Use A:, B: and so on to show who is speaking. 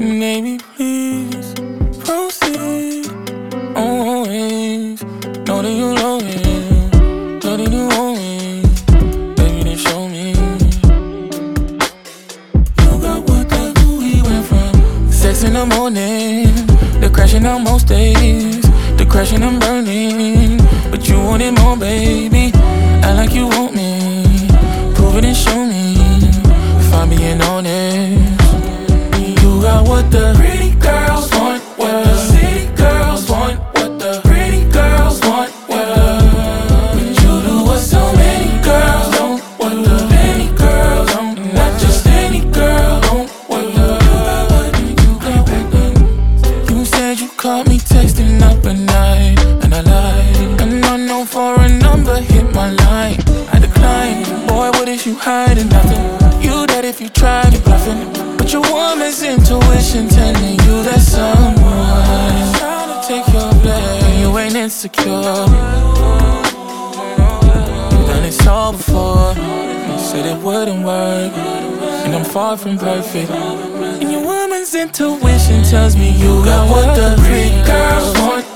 A: Maybe please proceed. Always know that you know it, know that you own it. Baby, then show me you got what the we went from. Sex in the morning, the crashing out most days, the crashing and burning. But you want it more, baby. Act like you want me, prove it and show me. If I'm being honest, you got what the pretty girls want, what the city girls want, what the pretty girls want, what the. But you do what so many girls don't, what the many girls don't, not just any girl don't, what the. You got what the. You said you caught me texting up at night, and I lied. An unknown foreign number hit my line, I declined. Boy, what is you hiding? Nothing. You dead if you tried, you bluffing. But your woman's intuition telling you that someone's trying to take your place. You ain't insecure. You done this all before. You said it wouldn't work, and I'm far from perfect. And your woman's intuition tells me you got what the pretty girls want,